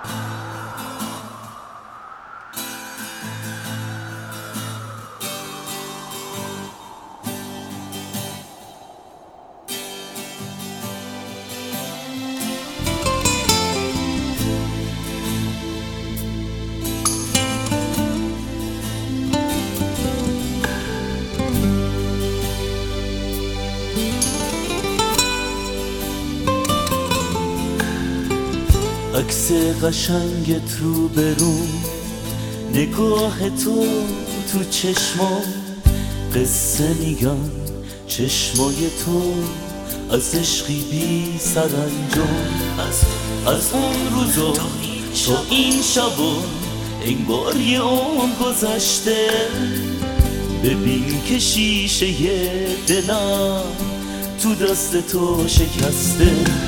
عکس قشنگت رو برون، نگاه تو چشمام، قصه میگن چشمای تو از عشقی بی سرانجام. از اون روزا تا این شبا انگار یه عمر گذشته. ببین که شیشه دلم تو دست تو شکسته.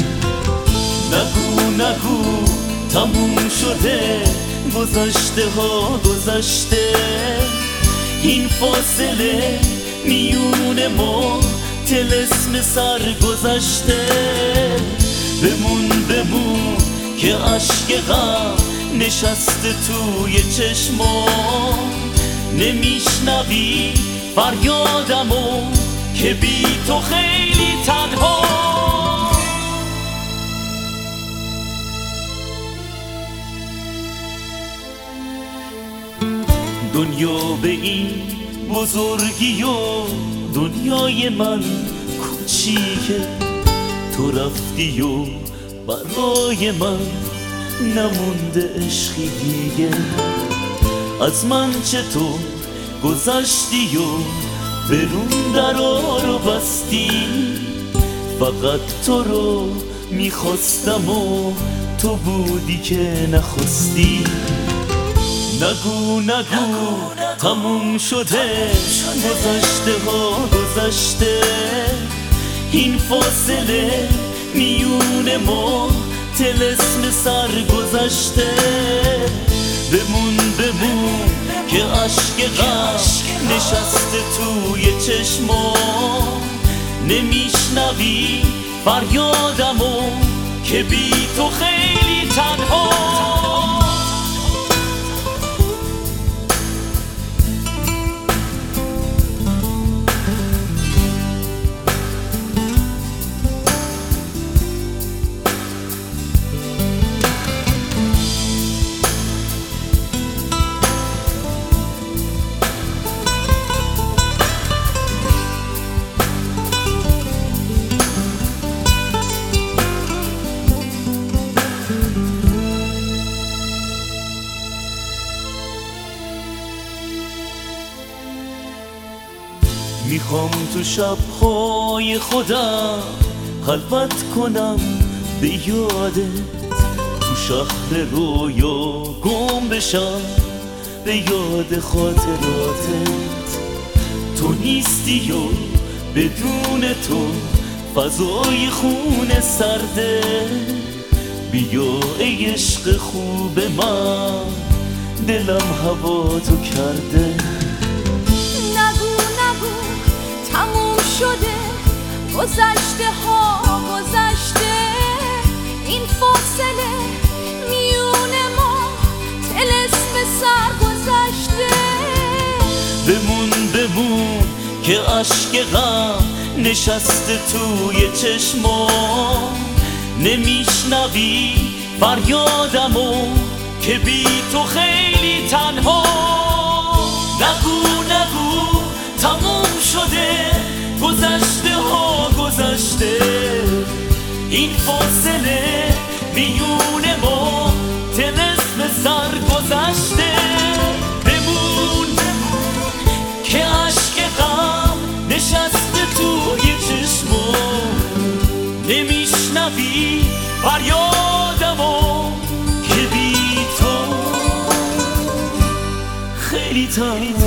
نگو تموم شده، گذشته ها گذشته. این فاصله میون ما طلسم سر گذشته. بمون که اشک غم نشسته توی چشمام. نمیشنوی فریادمو که بی تو خیلی تنها. دنیا به این بزرگی و دنیای من کوچیکه. تو رفتی و برای من نمونده عشقی دیگه. از من چطور گذشتی و برون درا رو بستی. فقط تو رو میخواستم و تو بودی که نخواستی. نگو تموم شده، گذشته ها گذشته. این فاصله میون ما طلسم سر گذشته. بمون که اشک غم نشسته توی چشمام. نمیشنوی فریادمو که بی تو خیلی تنها. میخوام تو شبهای خودم خلوت کنم به یادت. تو شهر رویا گم بشم به یاد خاطراتت. تو نیستی و بدون تو فضای خونه سرده. بیا ای عشق خوب من، دلم هوا تو کرده. تموم شده، گذشته ها گذشته. این فاصله میون ما طلسم سر گذشته. بمون که اشک غم نشسته توی چشمام. نمیشنوی فریادمو که بی تو خیلی تنها. نگو تموم شده، گذشته ها گذشته. این فاصله میون ما طلسم سر گذشته. بمون که اشک غم نشسته توی چشمم. نمیشنوی فریادمو که بی تو خیلی تنها.